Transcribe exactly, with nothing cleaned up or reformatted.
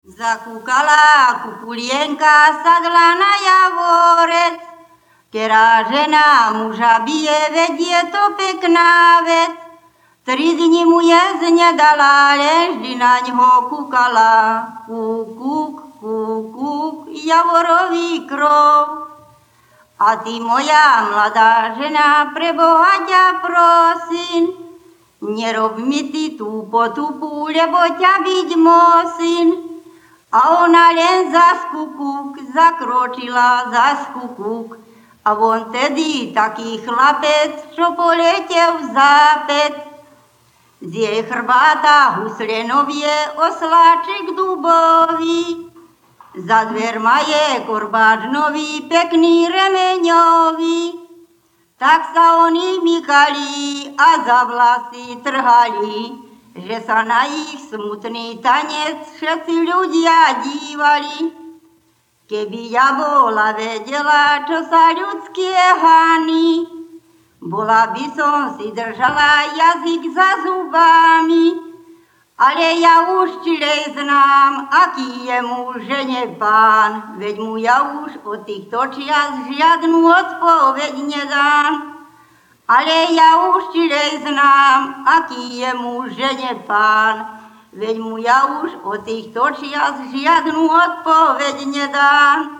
Zakúkala kukulienka, sadla na javorec. Ktorá žena muža bije, veď je to pekná vec. Tri dni mu jesť nedala, len vždy na ňo kúkala. Kúkuk, kúkuk, javorový krov. A ty, moja mladá žena, pre Boha ťa prosím, nerob mi ty tú potupu, lebo ťa byť musím. A ona len zas kúkuk, zakročila zas kúkuk. A on tedy taký chlapec, čo poletel v zápet. Z jej chrbáta huslenovie, osláčik dubový. Za dverma je korbáč nový, pekný remeňový. Tak sa oni mykali a za vlasy trhali, že sa na ich smutný tanec všetci ľudia dívali. Keby ja bola vedela, čo sa ľudské hány, bola by som si držala jazyk za zubami. Ale ja už čilej znám, aký je muž žene pán, veď mu ja už od týchto čias žiadnu odpoveď nedám. Ale ja už čilej znám, aký je muž žene pán, veď mu ja už od týchto čias žiadnu odpoveď nedám.